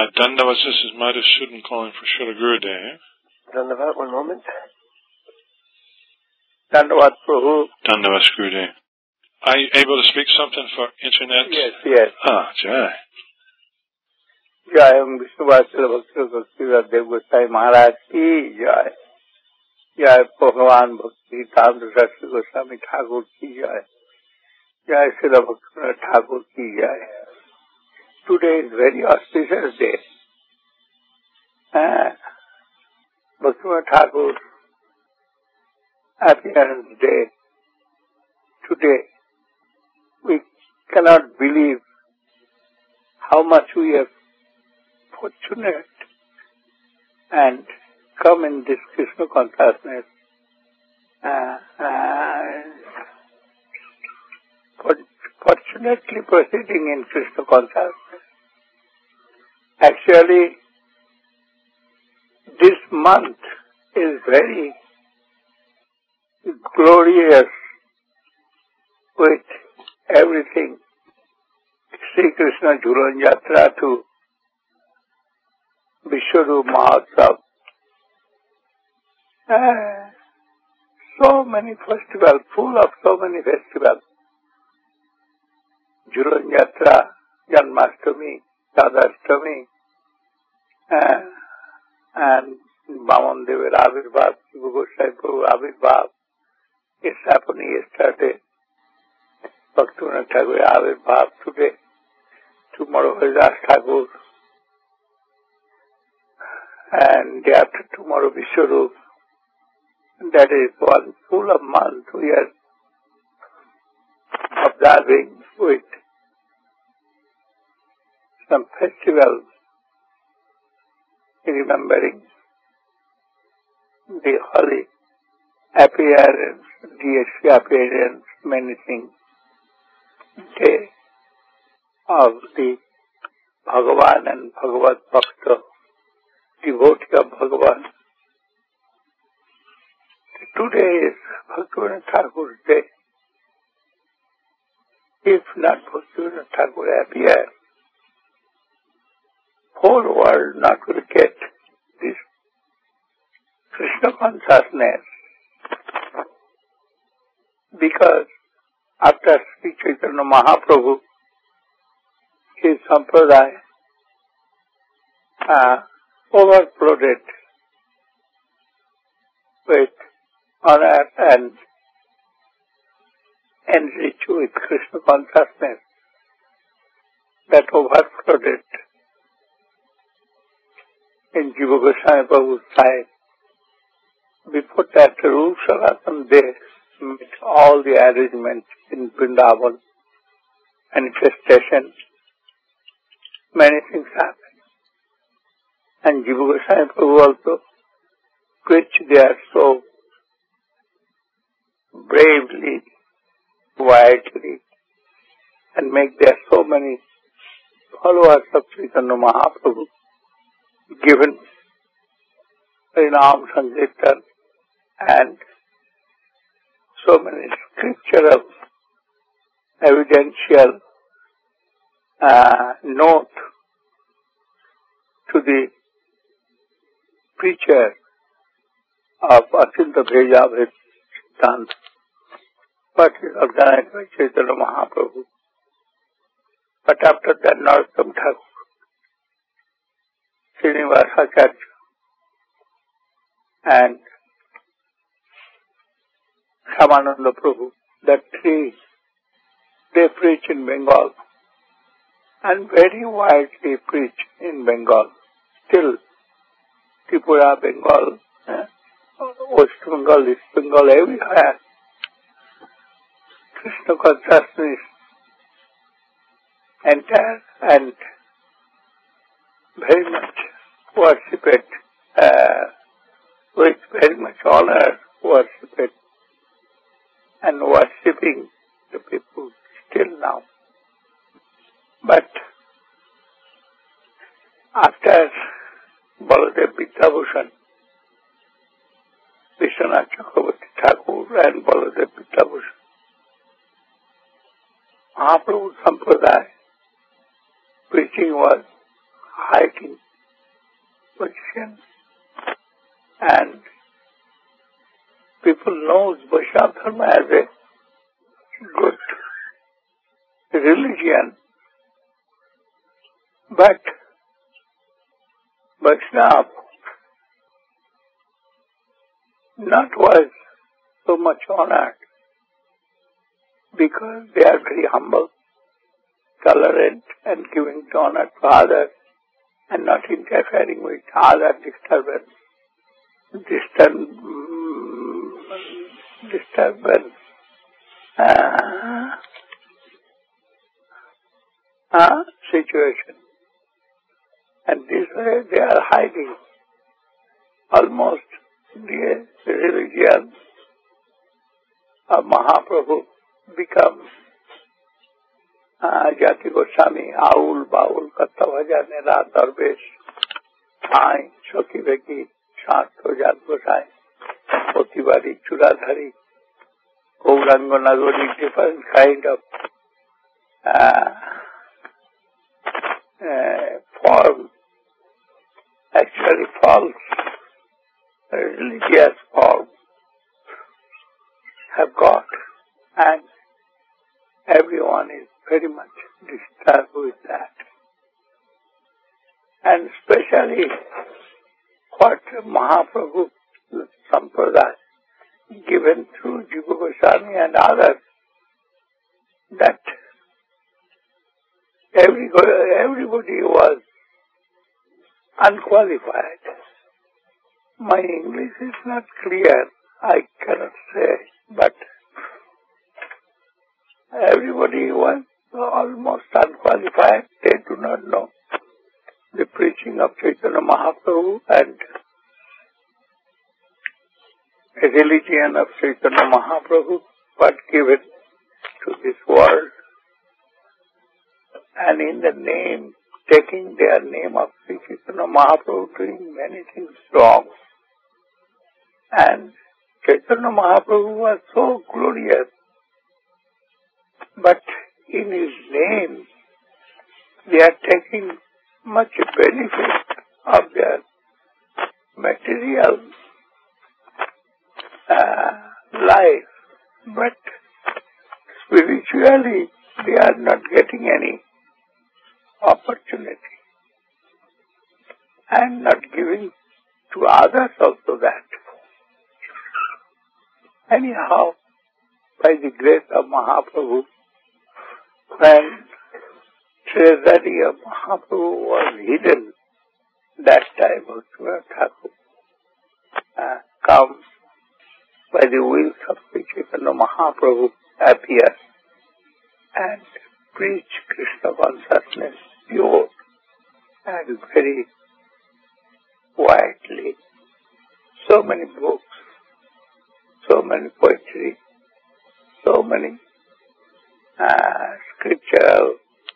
Dandavat, this is Madhusudan calling for Srila Gurudev. Dandavat, one moment. Dandavat, Prabhu. Dandavat, Gurudev. Are you able to speak something for internet? Yes. Jai. Jai, Vishnu Vasila Bhakti Dev Gosai Maharaj ki Jai. Jai, Bhagavan Bhakti Tandra Shastri Goswami Thakur ki Jai. Jai, Srila Bhaktivinoda Thakur ki Jai. Today is very auspicious day. Bhaktivinoda Thakur appearance day. Today, we cannot believe how much we are fortunate and come in this Krishna consciousness. Fortunately proceeding in Krishna consciousness. Actually, this month is very glorious with everything. Sri Krishna Jhulan Yatra to Vishwarup Mahotsav. So many festivals, full of so many festivals. Jhulan Yatra, Janmashtami, Radhashtami, and Vaman Devar Avirbhav, Jiva Gosai Prabhu Avirbhav. It's happening yesterday. Bhaktivinoda Thakur Avirbhav today. Tomorrow Haridas Thakur. And day after tomorrow Vishwarup. That is one full of month we are observing with some festivals, remembering the holy appearance, DSP appearance, many things, day of the Bhagavan and Bhagavad Bhakta, devotee of Bhagavan. Today is Bhaktivinoda Thakur's day. If not Bhaktivinoda Thakur appear, whole world not will get this Krishna consciousness. Because after Sri Chaitanya Mahaprabhu, his sampradaya overflowed with honor and enriched with Krishna consciousness that overflowed in Jiva Goswami Prabhu's time. Before that, Rup Sanatan, they made all the arrangements in Vrindavan, manifestations, many things happened. And Jiva Goswami Prabhu also preached there so bravely, widely, and make there so many followers of Chaitanya Mahaprabhu, given Harinam Sankirtan and so many scriptural evidential note to the preacher of Achinta Bheja Siddhanta, but is organized by Chaitanya Mahaprabhu. But after that, Narottam Thakur, Srinivasacharya, and Shyamananda Prabhu, that three, they preach in Bengal and very widely preach in Bengal. Still, Tripura, Bengal, West Bengal, East Bengal, everywhere, Krishna consciousness entire and very much worshipped, with very much honor worshipped and worshipping the people still now. But after Baladev Vidyabhushan, Vishwanath Chakravarti Thakur and Baladev Vidyabhushan, Mahaprabhu Sampradaya preaching was high fighting position, and people know Vaishnava Dharma as a good religion, but Vaishnava not was so much honored because they are very humble, tolerant, and giving honor to others and not interfering with other disturbance, situation. And this way they are hiding almost the religion of Mahaprabhu become Jati Goswami, Aul, Baul, Kattavaja, Nera, Darvesh, Thai, Shoki Veki, Shanto, Jat Gosai, Potibari, Churadhari, Gauranga Nagari, different kind of form, actually false religious form have got, and everyone is very much disturbed with that. And especially what Mahaprabhu Sampradaya given through Jiva Goswami and others, that everybody was unqualified. My English is not clear, I cannot say, but everybody was almost unqualified. They do not know the preaching of Chaitanya Mahaprabhu and the religion of Chaitanya Mahaprabhu, but given to this world. And in the name, taking their name of Sri Chaitanya Mahaprabhu, doing many things wrong. And Chaitanya Mahaprabhu was so glorious, but in his name they are taking much benefit of their material life, but spiritually they are not getting any opportunity and not giving to others also that. Anyhow, by the grace of Mahaprabhu, when treasury of Mahaprabhu was hidden, that time Bhaktivinoda Thakur come by the will of Sri Chaitanya Mahaprabhu appear and preach Krishna consciousness pure and very widely. So many books, so many poetry, so many scriptural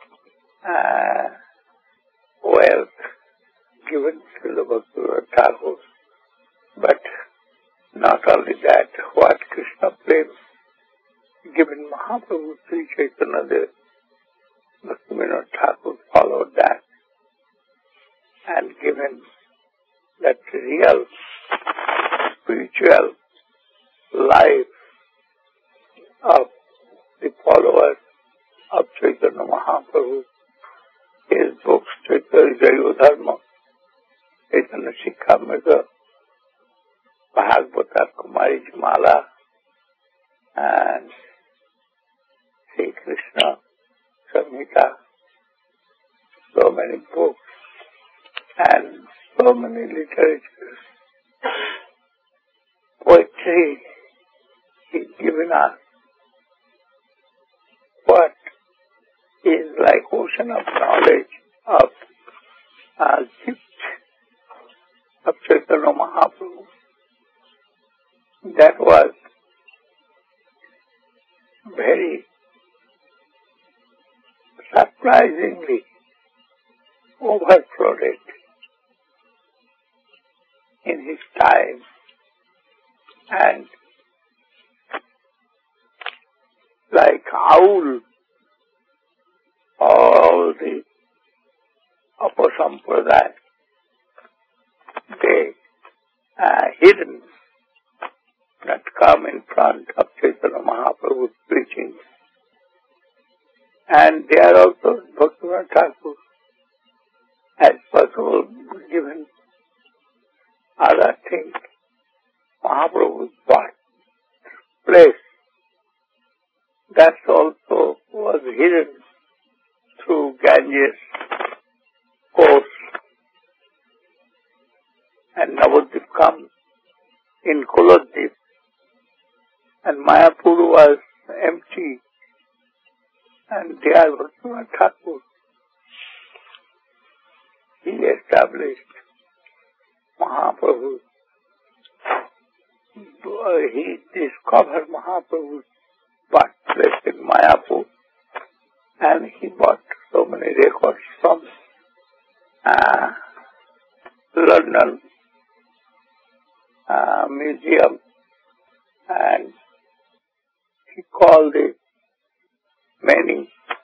wealth given to the Bhaktivinoda Thakur. But not only that, what Krishna prema given Mahaprabhu Sri Chaitanya Dev, Bhaktivinoda Thakur followed that and given that real spiritual life of the followers of Chaitanya Mahaprabhu. His books, Chaitanya Jaya Dharma, Chaitanya Shikhamrita, Bhagavata Kumari Mala, and Sri Krishna Samhita, so many books and so many literatures, poetry, he's given us what is like ocean of knowledge of gift of Chaitanya Mahaprabhu. That was very surprisingly overflowed in his time, and like owl, all the upper sampradaya, they hidden, not come in front of Chaitanya Mahaprabhu's preaching. And they are also Bhaktivinoda Thakur, as possible, given other things. Mahaprabhu's birthplace, that also was hidden through Ganges course. And Navadvip comes in Kuladvip, and Mayapur was empty, and there Bhaktivinoda Thakur, he established Mahaprabhu. He discovered Mahaprabhu's birthplace in Mayapur, and he bought so many records from London museum, and he called it many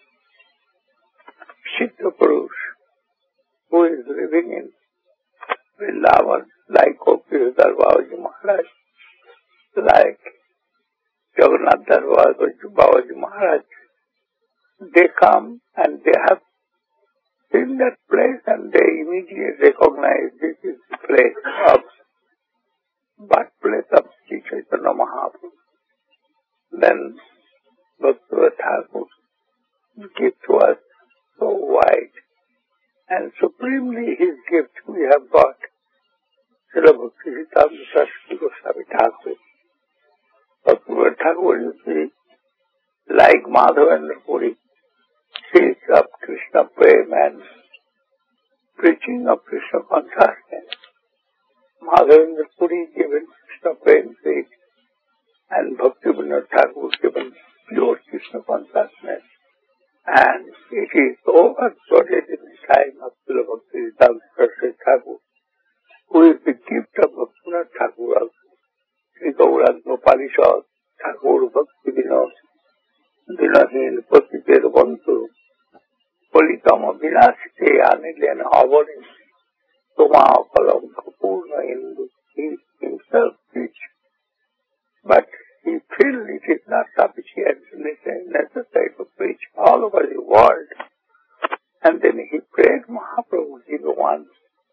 Siddha Purush who is living in Vrindavan, like Gopishadhar Babaji Maharaj, like Jagannath Babaji Maharaj. They come and they have seen that place and they immediately recognize this is the place of birthplace of Sri Chaitanya Mahaprabhu. Then Bhaktivinoda Thakur gift was so wide, and supremely his gift we have got Srila Bhaktisiddhanta Saraswati Goswami Thakur. Bhaktivinoda Thakur, you see, like Madhavendra Puri, speaks of Krishna Prem and preaching of Krishna consciousness. Madhavendra Puri given Krishna Prem speech, and Bhaktivinoda Thakur given pure Krishna consciousness. And it is overloaded in the time of Srila Bhaktisiddhanta Saraswati Thakur, who is the gift of Bhaktivinoda Thakur also. Sri Gauranga Parishad, Thakur Bhakti Vinod, Dinahin Pasiter Bantu, Politama Vinasite Anilen Avarin, Toma Kalam Kapurna Hindu, he himself preached. But he felt it is not sufficient, necessary to preach all over the world. And then he prayed Mahaprabhu, he was one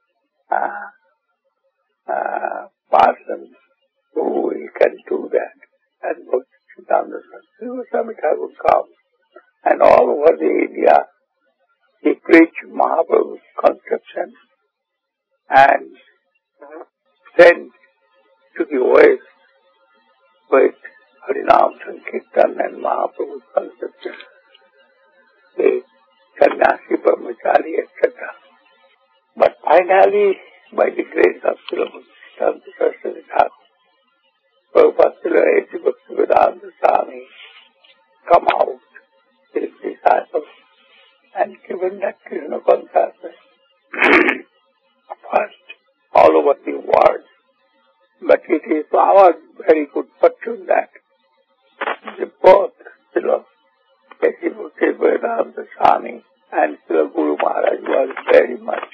person who can do that. And Bhaktisiddhanta Saraswati Goswami Thakur comes, and all over the India he preached Mahaprabhu's conception and sent to the West with Harinam Sankirtan and Mahaprabhu's conception, the Sannyasi, Brahmachari, etc. But finally, by the grace of Srila Bhaktisiddhanta Saraswati Thakur, Prabhupada Srila A.C. Bhaktivedanta Swami come out, his disciples, and given that Krishna consciousness first all over the world. But it is our very good fortune that the both Srila A.C. Bhaktivedanta Swami and Srila Guru Maharaj was very much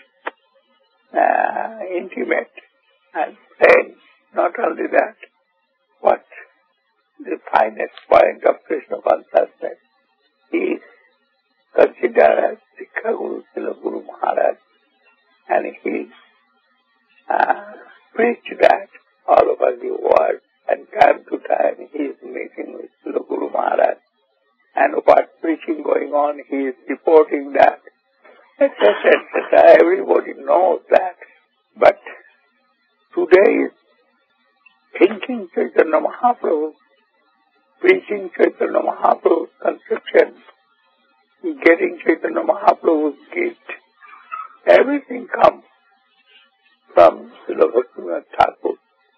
intimate and friends. Not only that, but the finest point of Krishna consciousness is considered as Sikha Guru, Srila Guru Maharaj, and he preached that all over the world, and time to time he is meeting with Srila Guru Maharaj, and what preaching going on, he is reporting that, etc., etc. Everybody knows that. But today is thinking Chaitanya Mahaprabhu, preaching Chaitanya Mahaprabhu's conception, getting Chaitanya Mahaprabhu's gift. Everything comes from Srila Bhaktivinoda Thakur.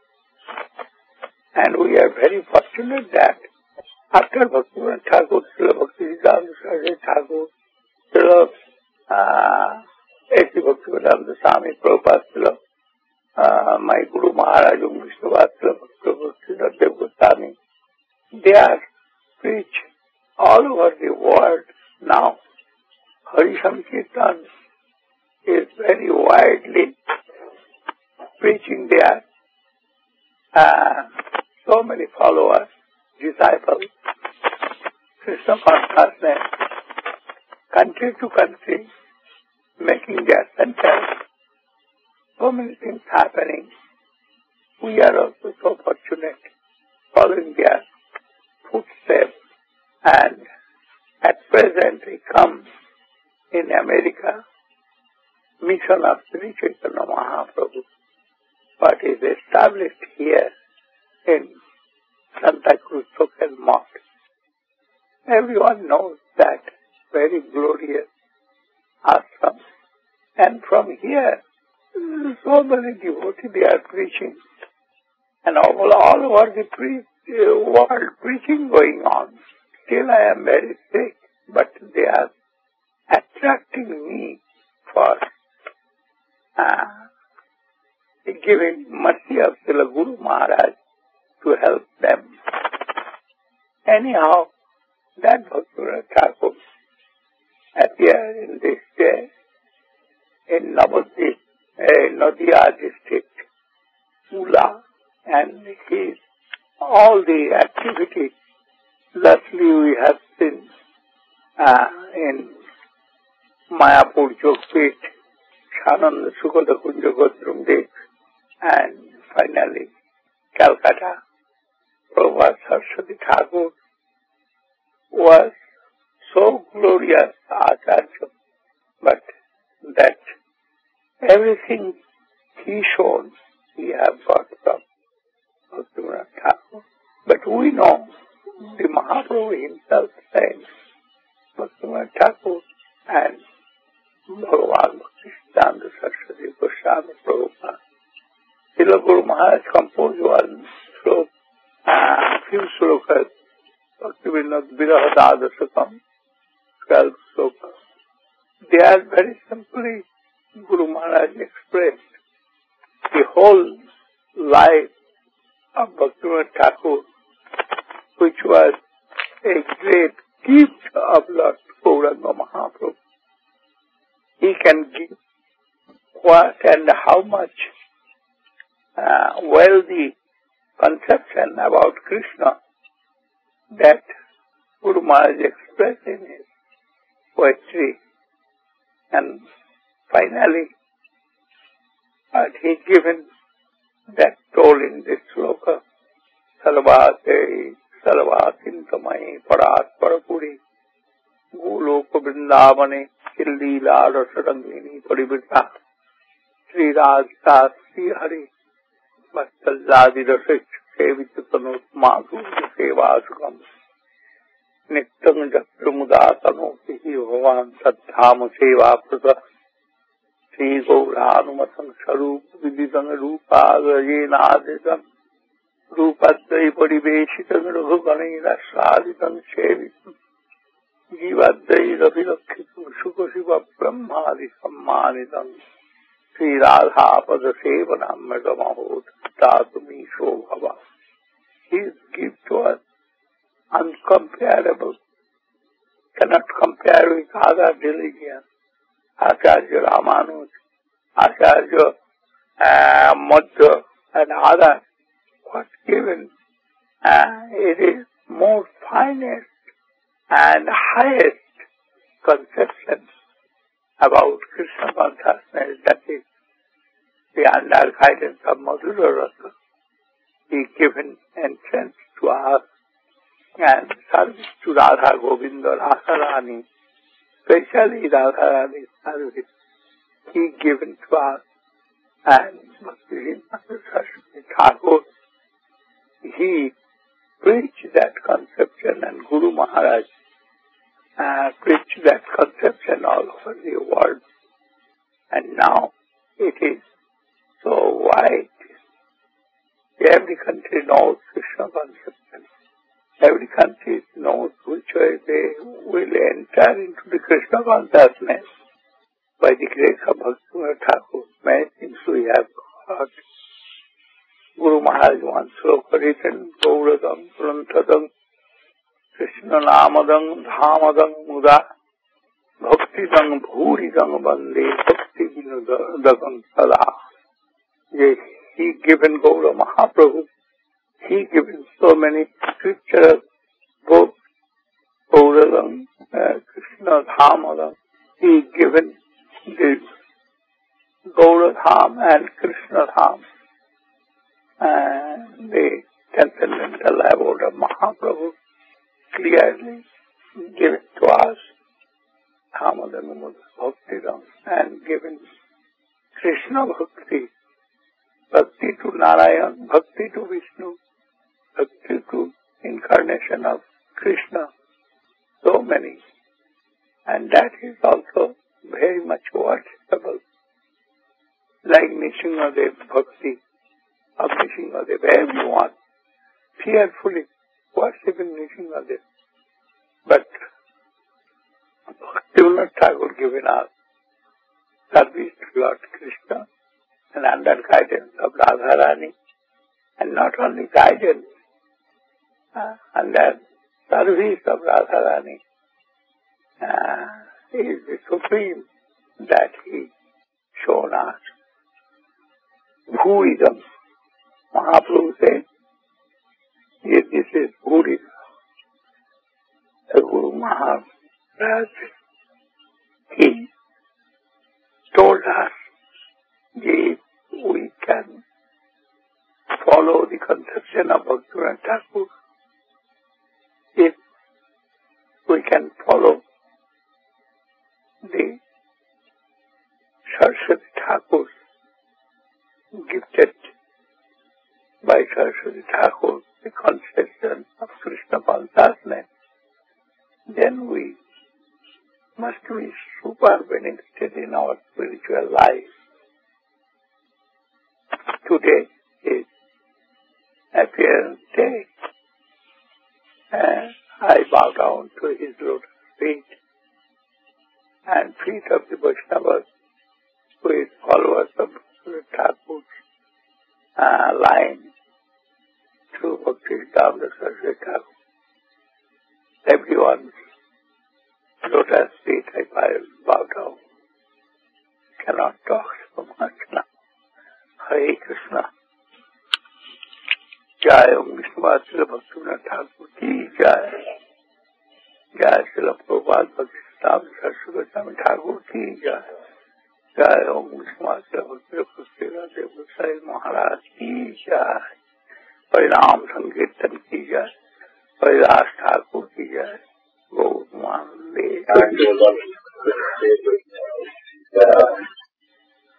And we are very fortunate that after Bhaktivinoda Thakur, Srila Bhaktisiddhanta Saraswati Thakur, Srila A.C. Bhaktivedanta Swami Prabhupada, Srila my Guru Maharaj, Vishnuvad, Srila Dev Goswami, they are preached all over the world now. Hari Sankirtan is very widely preaching there. So many followers, disciples, Krishna consciousness, country to country, making their center. So many things happening. We are also so fortunate, following their footsteps. And at present we come in America, mission of Sri Chaitanya Mahaprabhu, what is established here in Santa Cruz Tokel Mosque. Everyone knows that very glorious ashram. And from here, so many devotees they are preaching. And all over the world preaching going on. Still I am very sick, but they are attracting me for giving mercy of Srila Guru Maharaj to help them. Anyhow, that Bhaktivinoda Thakur appeared in this day in Nadia district, Ula, and all the activities, lastly we have seen in Mayapur, Jogpit, Shanand Sukhoda Kunja Godrumdev, and finally Calcutta. Prabhupada Saraswati Thakur was so glorious Acharya, but that everything he showed, he has got from Bhaktivinoda Thakur. But we know the Mahaprabhu himself said, Bhaktivinoda Thakur and Bhagavan Bhaktisiddhanta Saraswati Goswami Prabhupada. Srila Guru Maharaj composed one slok, few slokas, Bhaktivinoda Virahadadasakam, 12 slokas. They are very simply, Guru Maharaj expressed the whole life of Bhaktivinoda Thakur, which was a great gift of Lord Gauranga Mahaprabhu. He can give what and how much wealthy conception about Krishna that Guru Maharaj expressed in his poetry. And finally, he given that told in this sloka, Salvate, Salvatintamai, Parat Parapuri, Goloka Vrindavane, Killila Rasarangini, Parivita, Sri Radha, Sri Hari, Bhastalladi Rasich, Sevitanut Madhu, Sevasukam, Niktang Jatramudatano, Sihi Bhavan, Saddham Seva Prata, Sri Gauranumatang Sarup, Viditang Rupa, Gajenaditang, Rupadai Pariveshitang Raghugani, Rasaditang Sevitam, Jivadai Ravilakhitam, Sukasiva Brahmadi Sammanitam, Sri Radha Pada Sevanam Megamahot, Tatumi Shobhava. His gift was uncomparable, cannot compare with other religions. Acharya Ramanuj, Acharya Madhya, and others was given. It is more finest and highest conception about Krishna consciousness, that is the under guidance of Madhura Rasa. He given entrance to us and service to Radha Govinda, Radharani, especially Radharani service, he given to us. And Bhaktivinoda Saraswati Thakur, he preached that conception, and Guru Maharaj preached that conception all over the world. And now it is so wide. Every country knows Krishna conception. Every country knows which way they will enter into the Krishna consciousness by the grace of Bhaktivinoda Thakur. Many things we have heard. Guru Maharaj once sloka written, Gauradam, Prantadam, Krishna Namadam, Dhamadam, Muda, Bhaktidam, Bhuridam, Bande, Bhakti Vishnu Dagan Sada. He given Gaura Mahaprabhu, he given so many scriptures, both Gauralam, Krishna Dhamalam. He given the Gaura Dham and Krishna Dham. And the transcendental abode of Mahaprabhu clearly given to us, Dhamadanamud Bhakti and given Krishna Bhakti, Bhakti to Narayan, Bhakti to Vishnu, Bhakti to incarnation of Krishna, so many. And that is also very much worshipable. Like Nishingadev Bhakti of Nishingadev, everyone fearfully worshiping Nishingadev. But Bhaktivinoda Thakur given us service to Lord Krishna and under guidance of Radharani, and not only guidance, under service of Radharani, is the supreme that he shown us. Bhuidam. Mahaprabhu said, this is Bhuidam. The Guru Maharaj, he told us if we can follow the conception of Bhaktivinoda Thakur, if we can follow the Saraswati Thakur, gifted by Saraswati Thakur, the conception of Krishna consciousness, then we must be super benefited in our spiritual life. Today is appearance day, and I bow down to his lotus feet and feet of the Vaishnavas, who is followers of Thakur's line through Bhakti Siddhanta Saraswati Thakur. Everyone's lotus feet I bow down. Cannot talk so much now. Hare Krishna. Jai Om Vishnu Srila Bhaktivinoda Thakur ki Jai. Jai Srila Prabhupada Bhakti Siddhanta Saraswati Goswami Thakur ki Jai. Jai Om Vishnu Srila Bhaktivinoda Dev Gosai Maharaj ki Jai. Harinam Sankirtan ki Jai. Haridas Thakur ki Jai. Gaur Mande.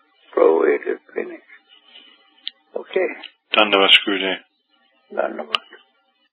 Prabhu, it is finished. Okay. Dandavas Gurudev. Dandavas.